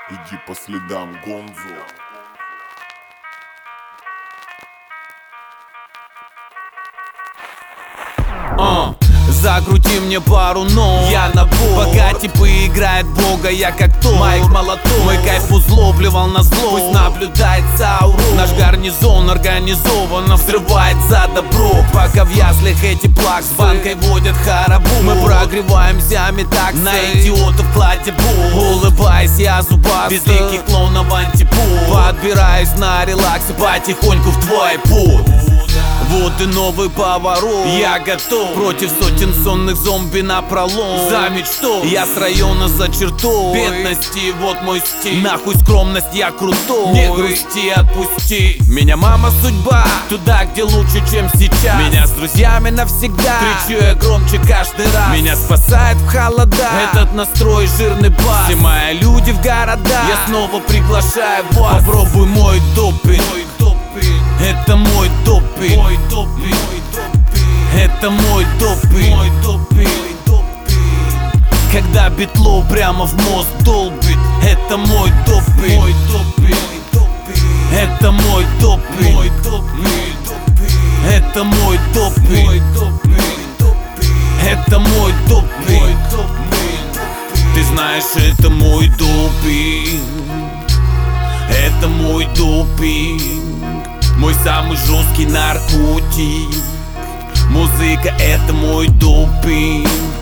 Иди по следам Гонзо. Закрути мне пару нот, я на бок. Пока типы играет бога, я как то Майк Молоток. Мой кайф узлобливал на зло. Пусть наблюдает Сауру. Наш гарнизон организованно взрывает за добро. Пока в яслях эти плак с банкой водят харабу. Мы прогреваемся метаксы, на идиотов кладе бу. Улыбаясь, я зубастый, безликих клоунов антипу. Подбираюсь на релаксе потихоньку в твой путь. Вот и новый поворот, я готов против сотен сонных зомби напролом. За мечту, я с района за чертой бедности, вот мой стиль. Нахуй скромность, я крутой. Не грусти, отпусти. Меня мама судьба, туда, где лучше, чем сейчас. Меня с друзьями навсегда, кричу я громче каждый раз. Меня спасает в холода этот настрой, жирный бас. Все мои люди в города, я снова приглашаю вас. Попробуй мой допинг. Это мой допинг. Мой допинг. Это мой допинг. Мой допинг. Когда битло прямо в мозг долбит. Это мой допинг. Мой допинг. Это мой допинг. Мой допинг. Это мой допинг. Это мой допинг. Ты знаешь, это мой допинг. Это мой допинг. Мой самый жесткий наркотик. Музыка — это мой допинг.